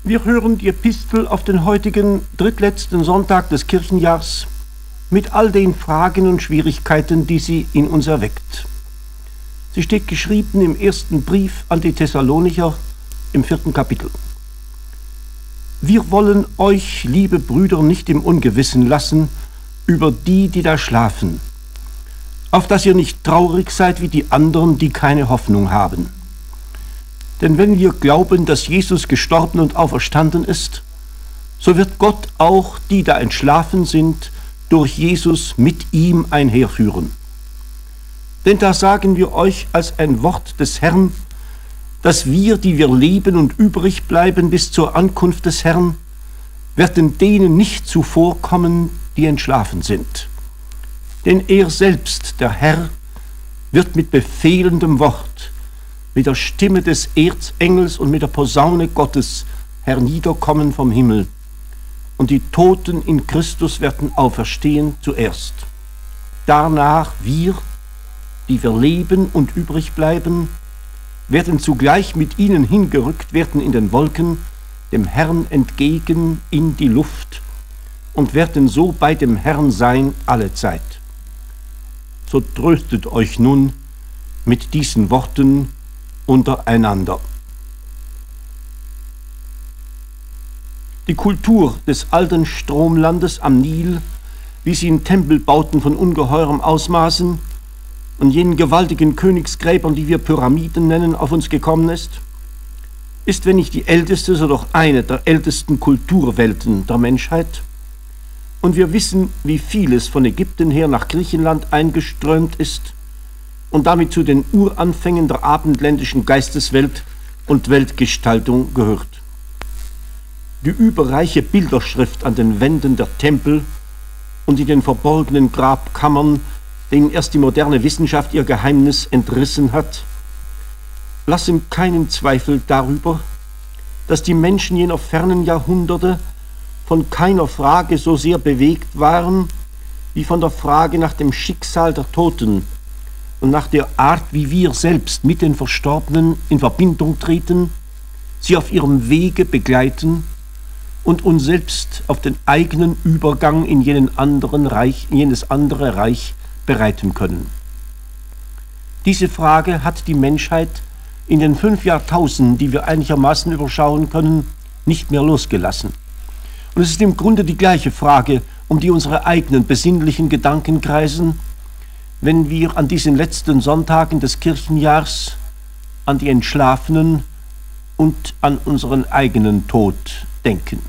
Wir hören die Epistel auf den heutigen drittletzten Sonntag des Kirchenjahrs mit all den Fragen und Schwierigkeiten, die sie in uns erweckt. Sie steht geschrieben im ersten Brief an die Thessalonicher im 4. Kapitel. Wir wollen euch, liebe Brüder, nicht im Ungewissen lassen über die da schlafen, auf dass ihr nicht traurig seid wie die anderen, die keine Hoffnung haben. Denn wenn wir glauben, dass Jesus gestorben und auferstanden ist, so wird Gott auch die da entschlafen sind, durch Jesus mit ihm einherführen. Denn da sagen wir euch als ein Wort des Herrn, dass wir, die wir leben und übrig bleiben bis zur Ankunft des Herrn, werden denen nicht zuvorkommen, die entschlafen sind. Denn er selbst, der Herr, wird mit befehlendem Wort, mit der Stimme des Erzengels und mit der Posaune Gottes herniederkommen vom Himmel. Und die Toten in Christus werden auferstehen zuerst. Danach wir, die wir leben und übrig bleiben, werden zugleich mit ihnen hingerückt werden in den Wolken, dem Herrn entgegen in die Luft und werden so bei dem Herrn sein alle Zeit. So tröstet euch nun mit diesen Worten untereinander. Die Kultur des alten Stromlandes am Nil, wie sie in Tempelbauten von ungeheurem Ausmaßen und jenen gewaltigen Königsgräbern, die wir Pyramiden nennen, auf uns gekommen ist, wenn nicht die älteste, so doch eine der ältesten Kulturwelten der Menschheit. Und wir wissen, wie vieles von Ägypten her nach Griechenland eingeströmt ist und damit zu den Uranfängen der abendländischen Geisteswelt und Weltgestaltung gehört. Die überreiche Bilderschrift an den Wänden der Tempel und in den verborgenen Grabkammern, denen erst die moderne Wissenschaft ihr Geheimnis entrissen hat, lassen keinen Zweifel darüber, dass die Menschen jener fernen Jahrhunderte von keiner Frage so sehr bewegt waren, wie von der Frage nach dem Schicksal der Toten und nach der Art, wie wir selbst mit den Verstorbenen in Verbindung treten, sie auf ihrem Wege begleiten und uns selbst auf den eigenen Übergang in jenes andere Reich bereiten können. Diese Frage hat die Menschheit in den 5 Jahrtausenden, die wir einigermaßen überschauen können, nicht mehr losgelassen. Und es ist im Grunde die gleiche Frage, um die unsere eigenen besinnlichen Gedanken kreisen, wenn wir an diesen letzten Sonntagen des Kirchenjahrs an die Entschlafenen und an unseren eigenen Tod denken.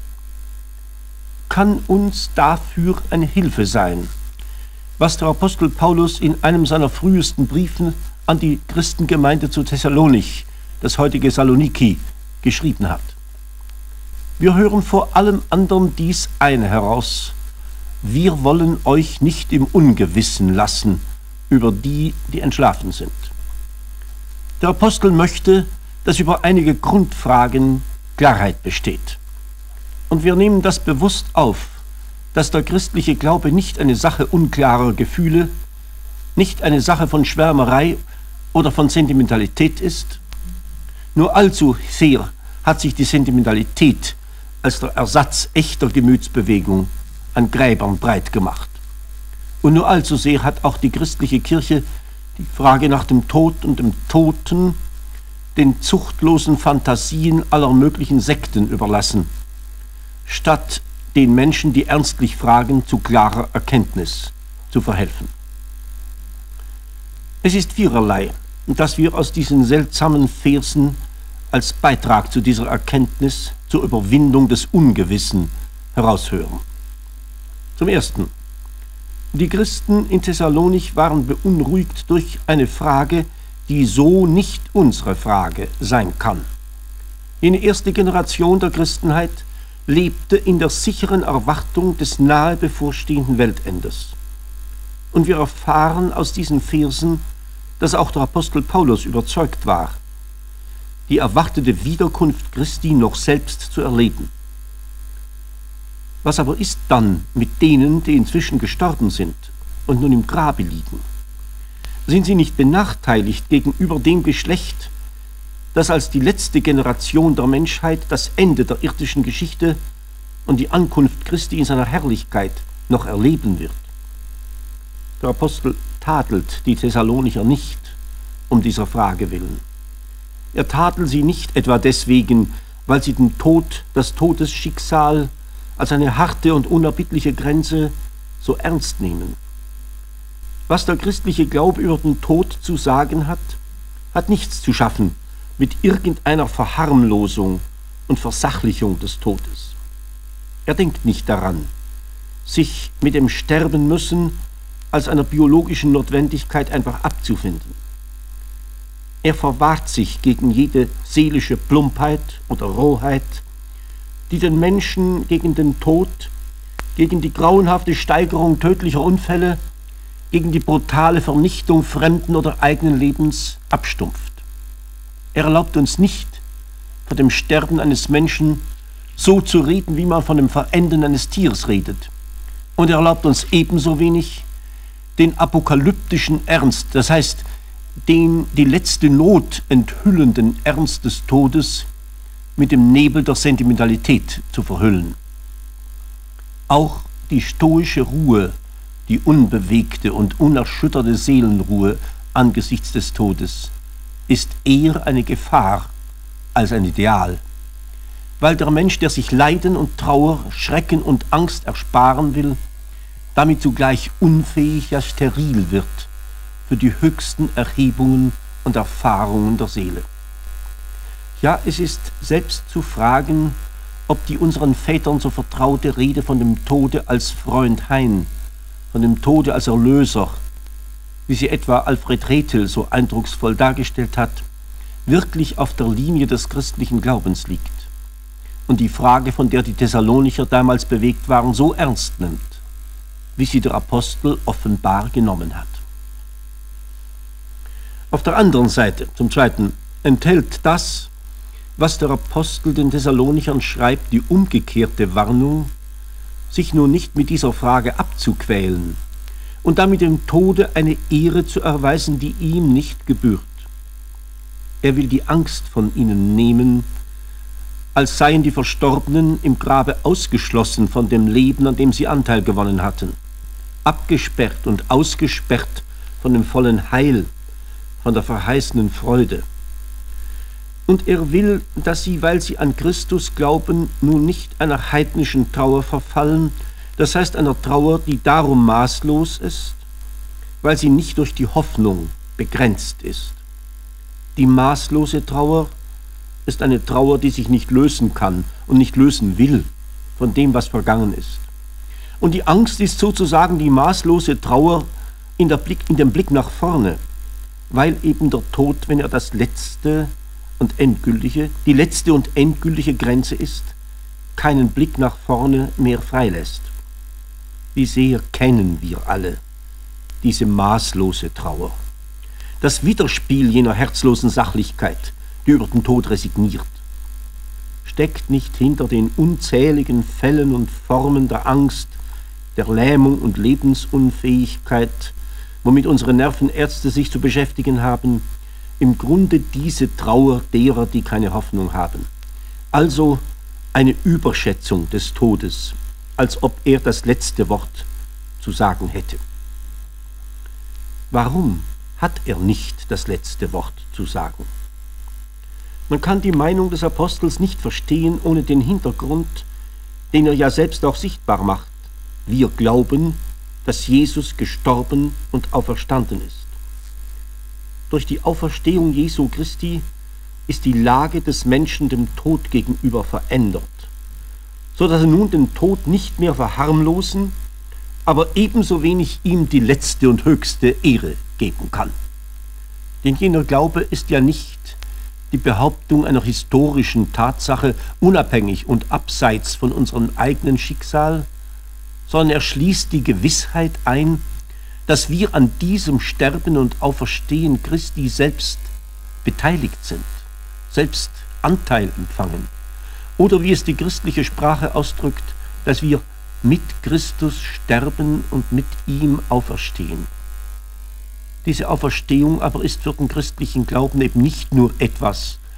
Kann uns dafür eine Hilfe sein, was der Apostel Paulus in einem seiner frühesten Briefen an die Christengemeinde zu Thessalonich, das heutige Saloniki, geschrieben hat. Wir hören vor allem anderen dies eine heraus: Wir wollen euch nicht im Ungewissen lassen über die entschlafen sind. Der Apostel möchte, dass über einige Grundfragen Klarheit besteht. Und wir nehmen das bewusst auf, dass der christliche Glaube nicht eine Sache unklarer Gefühle, nicht eine Sache von Schwärmerei oder von Sentimentalität ist. Nur allzu sehr hat sich die Sentimentalität als der Ersatz echter Gemütsbewegung an Gräbern breit gemacht. Und nur allzu sehr hat auch die christliche Kirche die Frage nach dem Tod und dem Toten den zuchtlosen Fantasien aller möglichen Sekten überlassen, statt den Menschen, die ernstlich fragen, zu klarer Erkenntnis zu verhelfen. Es ist vielerlei, dass wir aus diesen seltsamen Versen als Beitrag zu dieser Erkenntnis, zur Überwindung des Ungewissen heraushören. Zum Ersten: Die Christen in Thessalonich waren beunruhigt durch eine Frage, die so nicht unsere Frage sein kann. Jene erste Generation der Christenheit lebte in der sicheren Erwartung des nahe bevorstehenden Weltendes. Und wir erfahren aus diesen Versen, dass auch der Apostel Paulus überzeugt war, die erwartete Wiederkunft Christi noch selbst zu erleben. Was aber ist dann mit denen, die inzwischen gestorben sind und nun im Grabe liegen? Sind sie nicht benachteiligt gegenüber dem Geschlecht, das als die letzte Generation der Menschheit das Ende der irdischen Geschichte und die Ankunft Christi in seiner Herrlichkeit noch erleben wird. Der Apostel tadelt die Thessalonicher nicht um dieser Frage willen. Er tadelt sie nicht etwa deswegen, weil sie den Tod, das Todesschicksal als eine harte und unerbittliche Grenze so ernst nehmen. Was der christliche Glaube über den Tod zu sagen hat, hat nichts zu schaffen mit irgendeiner Verharmlosung und Versachlichung des Todes. Er denkt nicht daran, sich mit dem Sterben müssen als einer biologischen Notwendigkeit einfach abzufinden. Er verwahrt sich gegen jede seelische Plumpheit oder Rohheit, die den Menschen gegen den Tod, gegen die grauenhafte Steigerung tödlicher Unfälle, gegen die brutale Vernichtung fremden oder eigenen Lebens abstumpft. Er erlaubt uns nicht, von dem Sterben eines Menschen so zu reden, wie man von dem Verenden eines Tieres redet. Und er erlaubt uns ebenso wenig, den apokalyptischen Ernst, das heißt, den die letzte Not enthüllenden Ernst des Todes mit dem Nebel der Sentimentalität zu verhüllen. Auch die stoische Ruhe, die unbewegte und unerschütterte Seelenruhe angesichts des Todes, ist eher eine Gefahr als ein Ideal, weil der Mensch, der sich Leiden und Trauer, Schrecken und Angst ersparen will, damit zugleich unfähig, ja steril wird für die höchsten Erhebungen und Erfahrungen der Seele. Ja, es ist selbst zu fragen, ob die unseren Vätern so vertraute Rede von dem Tode als Freund Hein, von dem Tode als Erlöser, wie sie etwa Alfred Rethel so eindrucksvoll dargestellt hat, wirklich auf der Linie des christlichen Glaubens liegt und die Frage, von der die Thessalonicher damals bewegt waren, so ernst nimmt, wie sie der Apostel offenbar genommen hat. Auf der anderen Seite, zum Zweiten, enthält das, was der Apostel den Thessalonichern schreibt, die umgekehrte Warnung, sich nun nicht mit dieser Frage abzuquälen und damit dem Tode eine Ehre zu erweisen, die ihm nicht gebührt. Er will die Angst von ihnen nehmen, als seien die Verstorbenen im Grabe ausgeschlossen von dem Leben, an dem sie Anteil gewonnen hatten, abgesperrt und ausgesperrt von dem vollen Heil, von der verheißenen Freude. Und er will, dass sie, weil sie an Christus glauben, nun nicht einer heidnischen Trauer verfallen, das heißt einer Trauer, die darum maßlos ist, weil sie nicht durch die Hoffnung begrenzt ist. Die maßlose Trauer ist eine Trauer, die sich nicht lösen kann und nicht lösen will von dem, was vergangen ist. Und die Angst ist sozusagen die maßlose Trauer in dem Blick nach vorne, weil eben der Tod, wenn er das letzte und endgültige, die letzte und endgültige Grenze ist, keinen Blick nach vorne mehr freilässt. Wie sehr kennen wir alle diese maßlose Trauer, das Widerspiel jener herzlosen Sachlichkeit, die über den Tod resigniert. Steckt nicht hinter den unzähligen Fällen und Formen der Angst, der Lähmung und Lebensunfähigkeit, womit unsere Nervenärzte sich zu beschäftigen haben, im Grunde diese Trauer derer, die keine Hoffnung haben. Also eine Überschätzung des Todes, als ob er das letzte Wort zu sagen hätte. Warum hat er nicht das letzte Wort zu sagen? Man kann die Meinung des Apostels nicht verstehen ohne den Hintergrund, den er ja selbst auch sichtbar macht. Wir glauben, dass Jesus gestorben und auferstanden ist. Durch die Auferstehung Jesu Christi ist die Lage des Menschen dem Tod gegenüber verändert, so dass er nun den Tod nicht mehr verharmlosen, aber ebenso wenig ihm die letzte und höchste Ehre geben kann. Denn jener Glaube ist ja nicht die Behauptung einer historischen Tatsache, unabhängig und abseits von unserem eigenen Schicksal, sondern er schließt die Gewissheit ein, dass wir an diesem Sterben und Auferstehen Christi selbst beteiligt sind, selbst Anteil empfangen. Oder wie es die christliche Sprache ausdrückt, dass wir mit Christus sterben und mit ihm auferstehen. Diese Auferstehung aber ist für den christlichen Glauben eben nicht nur etwas,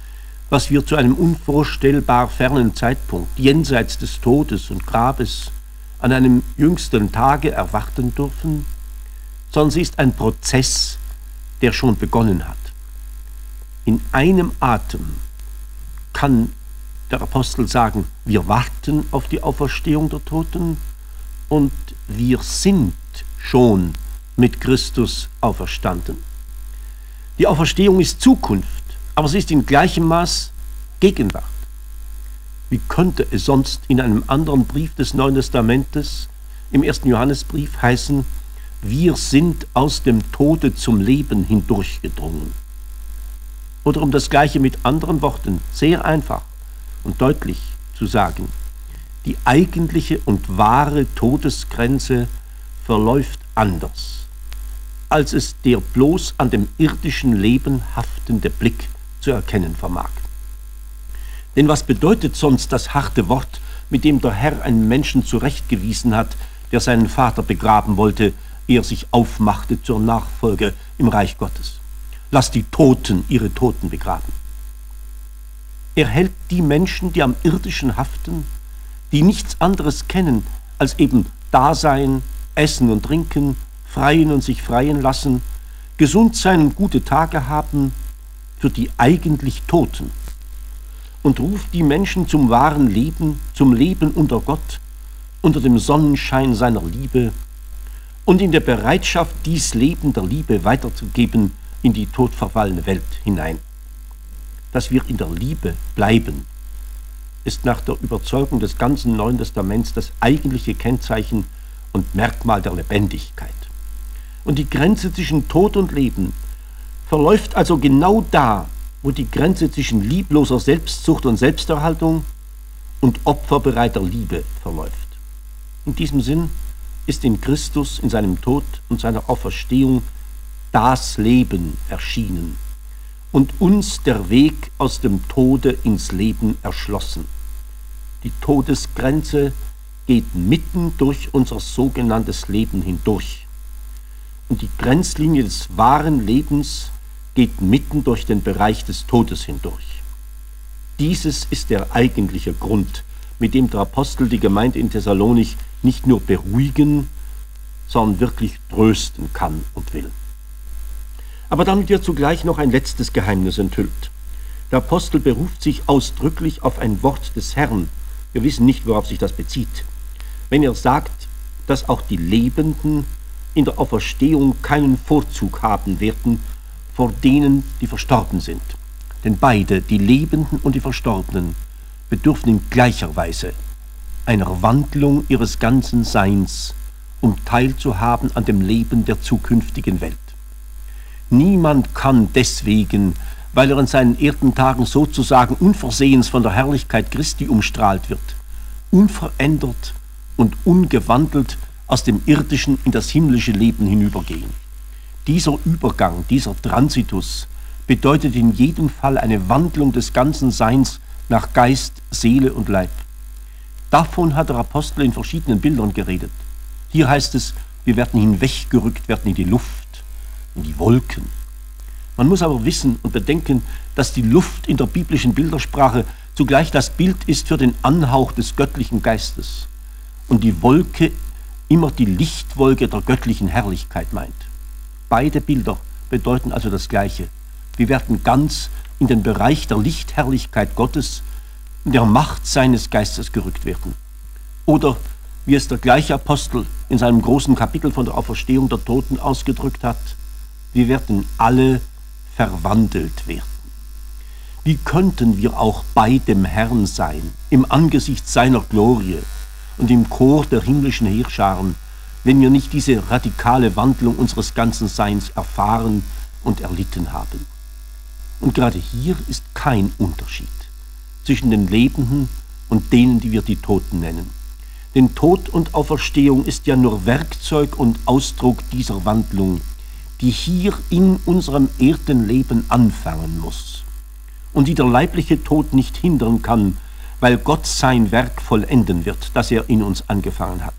was wir zu einem unvorstellbar fernen Zeitpunkt, jenseits des Todes und Grabes, an einem jüngsten Tage erwarten dürfen, sondern sie ist ein Prozess, der schon begonnen hat. In einem Atem kann der Apostel sagen, wir warten auf die Auferstehung der Toten und wir sind schon mit Christus auferstanden. Die Auferstehung ist Zukunft, aber sie ist in gleichem Maß Gegenwart. Wie könnte es sonst in einem anderen Brief des Neuen Testamentes, im 1. Johannesbrief, heißen, wir sind aus dem Tode zum Leben hindurchgedrungen? Oder um das Gleiche mit anderen Worten, sehr einfach und deutlich zu sagen, die eigentliche und wahre Todesgrenze verläuft anders, als es der bloß an dem irdischen Leben haftende Blick zu erkennen vermag. Denn was bedeutet sonst das harte Wort, mit dem der Herr einen Menschen zurechtgewiesen hat, der seinen Vater begraben wollte, ehe er sich aufmachte zur Nachfolge im Reich Gottes? Lass die Toten ihre Toten begraben. Er hält die Menschen, die am irdischen haften, die nichts anderes kennen als eben Dasein, Essen und Trinken, freien und sich freien lassen, gesund sein und gute Tage haben, für die eigentlich Toten, und ruft die Menschen zum wahren Leben, zum Leben unter Gott, unter dem Sonnenschein seiner Liebe und in der Bereitschaft, dies Leben der Liebe weiterzugeben in die todverfallene Welt hinein. Dass wir in der Liebe bleiben, ist nach der Überzeugung des ganzen Neuen Testaments das eigentliche Kennzeichen und Merkmal der Lebendigkeit. Und die Grenze zwischen Tod und Leben verläuft also genau da, wo die Grenze zwischen liebloser Selbstsucht und Selbsterhaltung und opferbereiter Liebe verläuft. In diesem Sinn ist in Christus, in seinem Tod und seiner Auferstehung das Leben erschienen und uns der Weg aus dem Tode ins Leben erschlossen. Die Todesgrenze geht mitten durch unser sogenanntes Leben hindurch. Und die Grenzlinie des wahren Lebens geht mitten durch den Bereich des Todes hindurch. Dieses ist der eigentliche Grund, mit dem der Apostel die Gemeinde in Thessalonich nicht nur beruhigen, sondern wirklich trösten kann und will. Aber damit wird zugleich noch ein letztes Geheimnis enthüllt. Der Apostel beruft sich ausdrücklich auf ein Wort des Herrn. Wir wissen nicht, worauf sich das bezieht. Wenn er sagt, dass auch die Lebenden in der Auferstehung keinen Vorzug haben werden vor denen, die verstorben sind. Denn beide, die Lebenden und die Verstorbenen, bedürfen in gleicher Weise einer Wandlung ihres ganzen Seins, um teilzuhaben an dem Leben der zukünftigen Welt. Niemand kann deswegen, weil er in seinen Erdentagen sozusagen unversehens von der Herrlichkeit Christi umstrahlt wird, unverändert und ungewandelt aus dem irdischen in das himmlische Leben hinübergehen. Dieser Übergang, dieser Transitus bedeutet in jedem Fall eine Wandlung des ganzen Seins nach Geist, Seele und Leib. Davon hat der Apostel in verschiedenen Bildern geredet. Hier heißt es, wir werden hinweggerückt werden in die Luft, in die Wolken. Man muss aber wissen und bedenken, dass die Luft in der biblischen Bildersprache zugleich das Bild ist für den Anhauch des göttlichen Geistes und die Wolke immer die Lichtwolke der göttlichen Herrlichkeit meint. Beide Bilder bedeuten also das Gleiche. Wir werden ganz in den Bereich der Lichtherrlichkeit Gottes, der Macht seines Geistes gerückt werden. Oder wie es der gleiche Apostel in seinem großen Kapitel von der Auferstehung der Toten ausgedrückt hat, wir werden alle verwandelt werden. Wie könnten wir auch bei dem Herrn sein, im Angesicht seiner Glorie und im Chor der himmlischen Heerscharen, wenn wir nicht diese radikale Wandlung unseres ganzen Seins erfahren und erlitten haben? Und gerade hier ist kein Unterschied zwischen den Lebenden und denen, die wir die Toten nennen. Denn Tod und Auferstehung ist ja nur Werkzeug und Ausdruck dieser Wandlung, die hier in unserem Erdenleben anfangen muss und die der leibliche Tod nicht hindern kann, weil Gott sein Werk vollenden wird, das er in uns angefangen hat.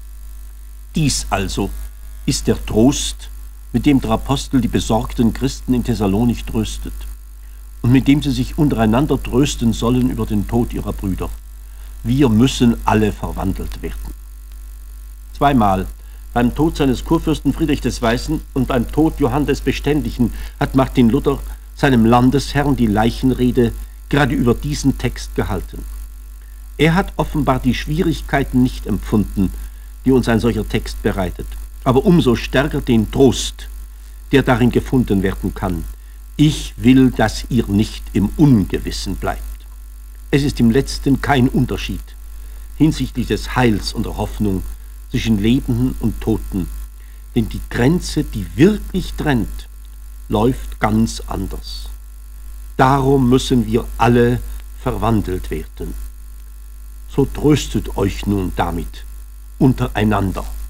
Dies also ist der Trost, mit dem der Apostel die besorgten Christen in Thessalonich tröstet. und mit dem sie sich untereinander trösten sollen über den Tod ihrer Brüder. Wir müssen alle verwandelt werden. Zweimal, beim Tod seines Kurfürsten Friedrich des Weißen und beim Tod Johann des Beständigen, hat Martin Luther seinem Landesherrn die Leichenrede gerade über diesen Text gehalten. Er hat offenbar die Schwierigkeiten nicht empfunden, die uns ein solcher Text bereitet, aber umso stärker den Trost, der darin gefunden werden kann. Ich will, dass ihr nicht im Ungewissen bleibt. Es ist im Letzten kein Unterschied hinsichtlich des Heils und der Hoffnung zwischen Lebenden und Toten, denn die Grenze, die wirklich trennt, läuft ganz anders. Darum müssen wir alle verwandelt werden. So tröstet euch nun damit untereinander.